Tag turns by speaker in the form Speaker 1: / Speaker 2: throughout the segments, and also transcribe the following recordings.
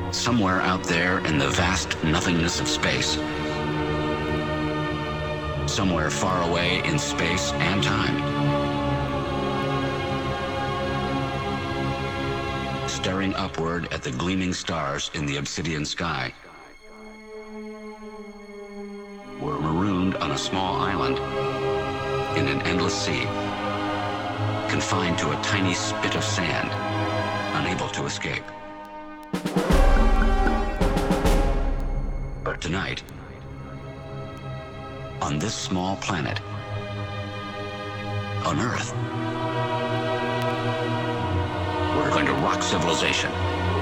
Speaker 1: Somewhere out there in the vast nothingness of space, somewhere far away in space and time, staring upward at the gleaming stars in the obsidian sky, we're marooned on a small island in an endless sea, confined to a tiny spit of sand, unable to escape. But tonight, on this small planet, on Earth, we're going to rock civilization.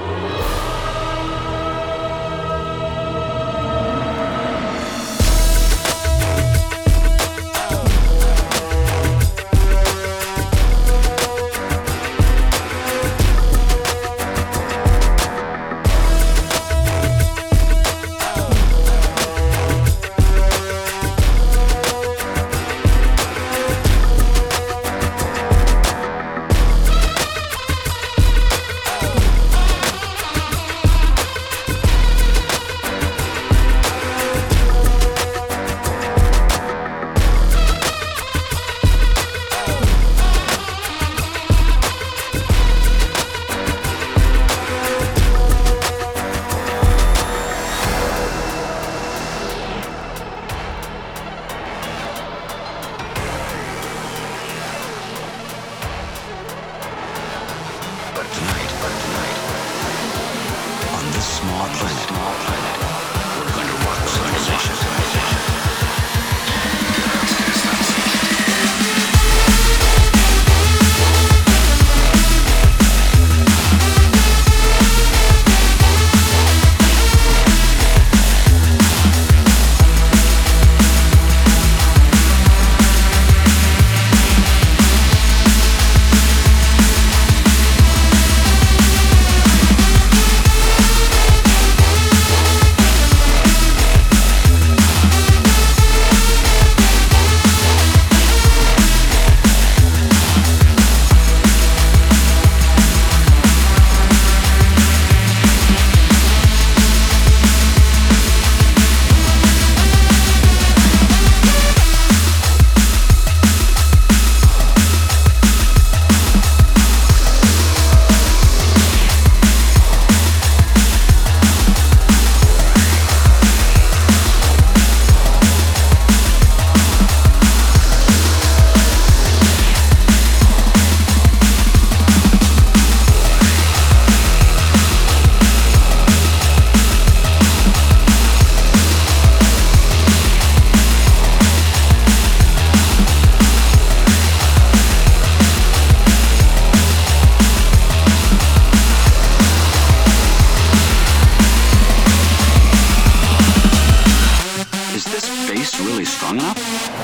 Speaker 1: Really strong enough?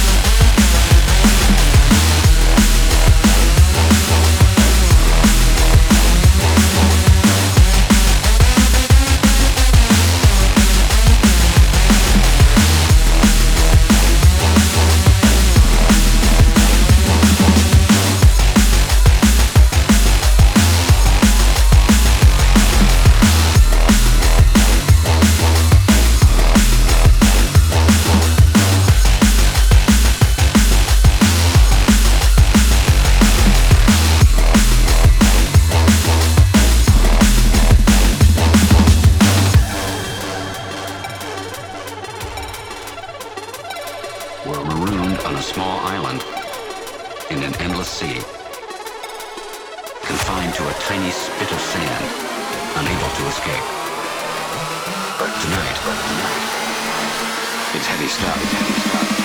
Speaker 1: We're marooned on a small island in an endless sea, confined to a tiny spit of sand, unable to escape. But tonight, it's heavy stuff.